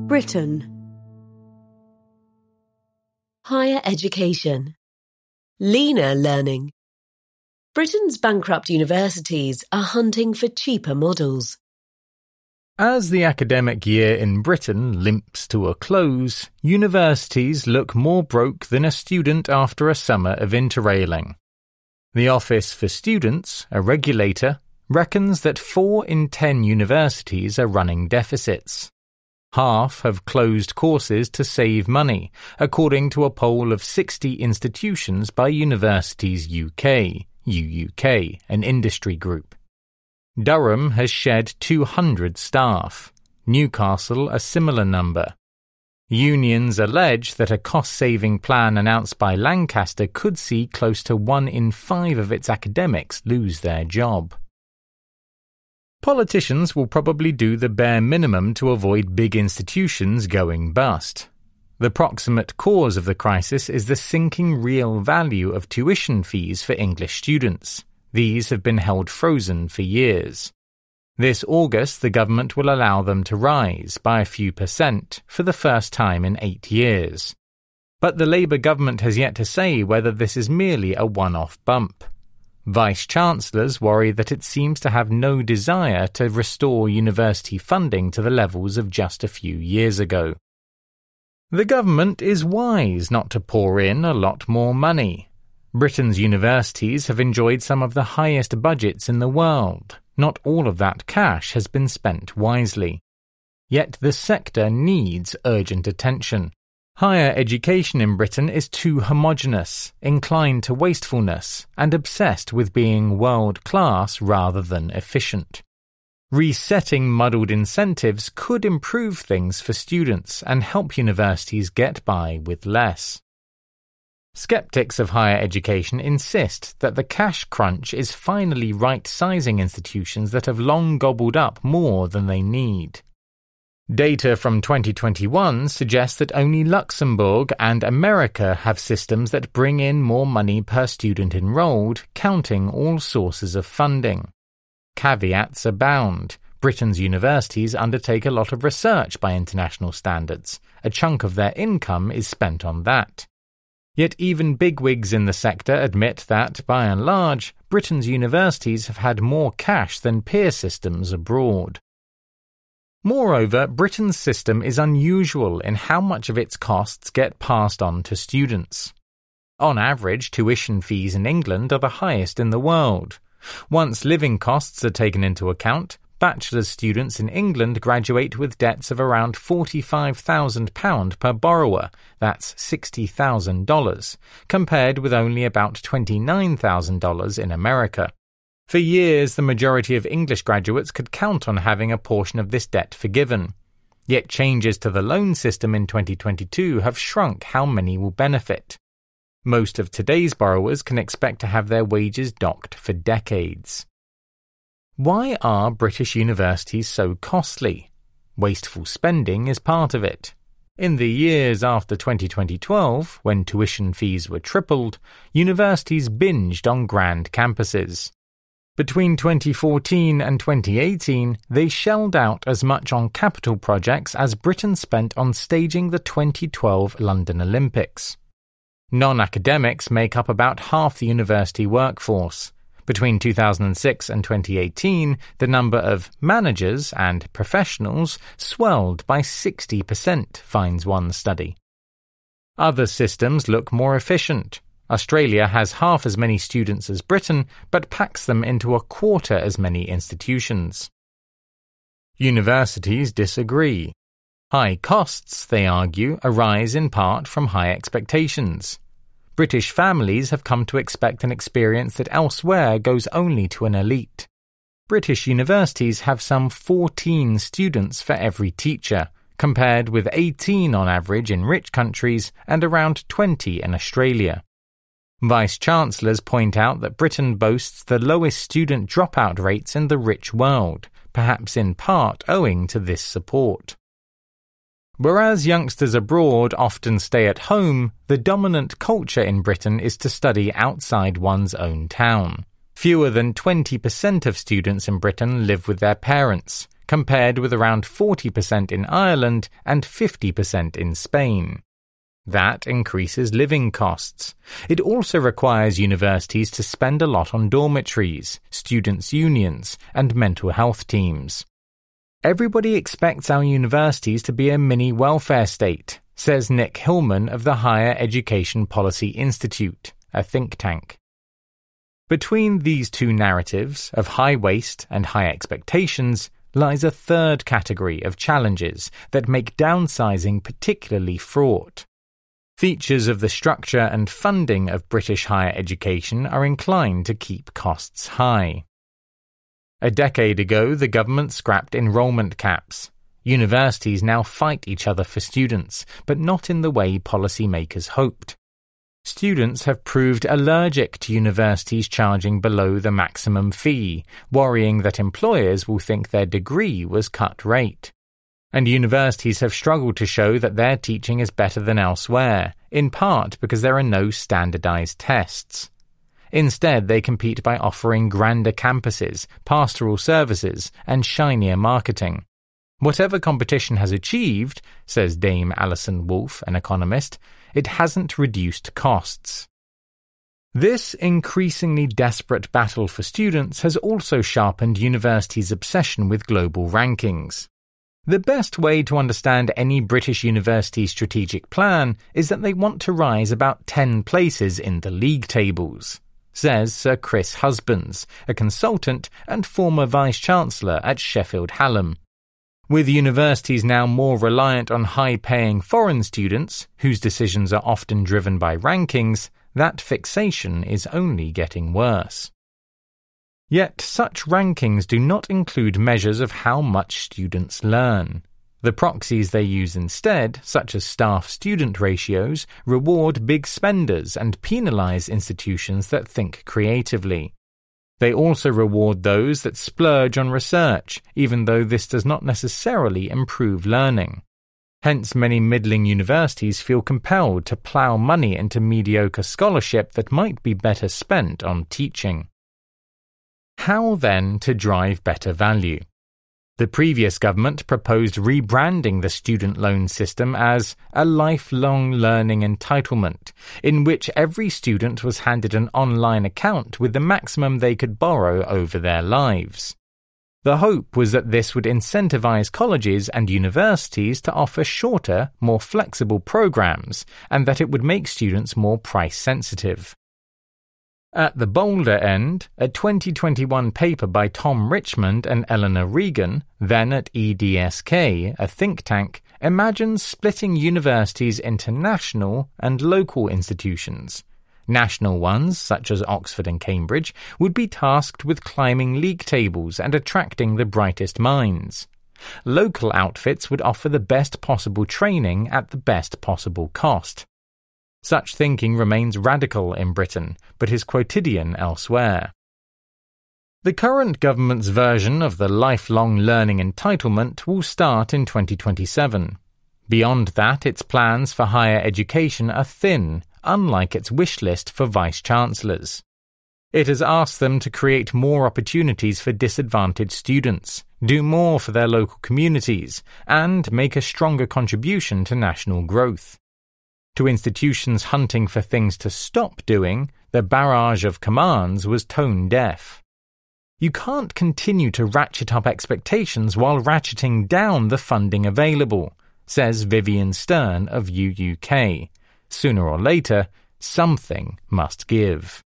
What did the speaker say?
Britain. Higher education. Leaner learning. Britain's bankrupt universities are hunting for cheaper models. As the academic year in Britain limps to a close, universities look more broke than a student after a summer of interrailing. The Office for Students, a regulator, reckons that 4 in 10 universities are running deficits. Half have closed courses to save money, according to a poll of 60 institutions by Universities UK, UUK, an industry group. Durham has shed 200 staff, Newcastle a similar number. Unions allege that a cost-saving plan announced by Lancaster could see close to 1 in 5 of its academics lose their job. Politicians will probably do the bare minimum to avoid big institutions going bust. The proximate cause of the crisis is the sinking real value of tuition fees for English students. These have been held frozen for years. This August, the government will allow them to rise by a few % for the first time in 8 years. But the Labour government has yet to say whether this is merely a one-off bump. Vice-chancellors worry that it seems to have no desire to restore university funding to the levels of just a few years ago. The government is wise not to pour in a lot more money. Britain's universities have enjoyed some of the highest budgets in the world. Not all of that cash has been spent wisely. Yet the sector needs urgent attention. Higher education in Britain is too homogenous, inclined to wastefulness, and obsessed with being world-class rather than efficient. Resetting muddled incentives could improve things for students and help universities get by with less. Skeptics of higher education insist that the cash crunch is finally right-sizing institutions that have long gobbled up more than they need. Data from 2021 suggests that only Luxembourg and America have systems that bring in more money per student enrolled, counting all sources of funding. Caveats abound. Britain's universities undertake a lot of research by international standards. A chunk of their income is spent on that. Yet even bigwigs in the sector admit that, by and large, Britain's universities have had more cash than peer systems abroad. Moreover, Britain's system is unusual in how much of its costs get passed on to students. On average, tuition fees in England are the highest in the world. Once living costs are taken into account, bachelor's students in England graduate with debts of around £45,000 per borrower, that's $60,000, compared with only about $29,000 in America. For years, the majority of English graduates could count on having a portion of this debt forgiven. Yet changes to the loan system in 2022 have shrunk how many will benefit. Most of today's borrowers can expect to have their wages docked for decades. Why are British universities so costly? Wasteful spending is part of it. In the years after 2012, when tuition fees were tripled, universities binged on grand campuses. Between 2014 and 2018, they shelled out as much on capital projects as Britain spent on staging the 2012 London Olympics. Non-academics make up about half the university workforce. Between 2006 and 2018, the number of managers and professionals swelled by 60%, finds one study. Other systems look more efficient. Australia has half as many students as Britain, but packs them into a quarter as many institutions. Universities disagree. High costs, they argue, arise in part from high expectations. British families have come to expect an experience that elsewhere goes only to an elite. British universities have some 14 students for every teacher, compared with 18 on average in rich countries and around 20 in Australia. Vice-chancellors point out that Britain boasts the lowest student dropout rates in the rich world, perhaps in part owing to this support. Whereas youngsters abroad often stay at home, the dominant culture in Britain is to study outside one's own town. Fewer than 20% of students in Britain live with their parents, compared with around 40% in Ireland and 50% in Spain. That increases living costs. It also requires universities to spend a lot on dormitories, students' unions, and mental health teams. Everybody expects our universities to be a mini welfare state, says Nick Hillman of the Higher Education Policy Institute, a think tank. Between these two narratives of high waste and high expectations lies a third category of challenges that make downsizing particularly fraught. Features of the structure and funding of British higher education are inclined to keep costs high. A decade ago, the government scrapped enrolment caps. Universities now fight each other for students, but not in the way policymakers hoped. Students have proved allergic to universities charging below the maximum fee, worrying that employers will think their degree was cut rate. And universities have struggled to show that their teaching is better than elsewhere, in part because there are no standardized tests. Instead, they compete by offering grander campuses, pastoral services, and shinier marketing. Whatever competition has achieved, says Dame Alison Wolfe, an economist, it hasn't reduced costs. This increasingly desperate battle for students has also sharpened universities' obsession with global rankings. The best way to understand any British university strategic plan is that they want to rise about 10 places in the league tables, says Sir Chris Husbands, a consultant and former Vice-Chancellor at Sheffield Hallam. With universities now more reliant on high-paying foreign students, whose decisions are often driven by rankings, that fixation is only getting worse. Yet such rankings do not include measures of how much students learn. The proxies they use instead, such as staff-student ratios, reward big spenders and penalize institutions that think creatively. They also reward those that splurge on research, even though this does not necessarily improve learning. Hence, many middling universities feel compelled to plough money into mediocre scholarship that might be better spent on teaching. How then to drive better value? The previous government proposed rebranding the student loan system as a lifelong learning entitlement, in which every student was handed an online account with the maximum they could borrow over their lives. The hope was that this would incentivize colleges and universities to offer shorter, more flexible programs, and that it would make students more price-sensitive. At the bolder end, a 2021 paper by Tom Richmond and Eleanor Regan, then at EDSK, a think tank, imagines splitting universities into national and local institutions. National ones, such as Oxford and Cambridge, would be tasked with climbing league tables and attracting the brightest minds. Local outfits would offer the best possible training at the best possible cost. Such thinking remains radical in Britain, but is quotidian elsewhere. The current government's version of the lifelong learning entitlement will start in 2027. Beyond that, its plans for higher education are thin, unlike its wish list for vice-chancellors. It has asked them to create more opportunities for disadvantaged students, do more for their local communities, and make a stronger contribution to national growth. To institutions hunting for things to stop doing, the barrage of commands was tone-deaf. You can't continue to ratchet up expectations while ratcheting down the funding available, says Vivian Stern of UUK. Sooner or later, something must give.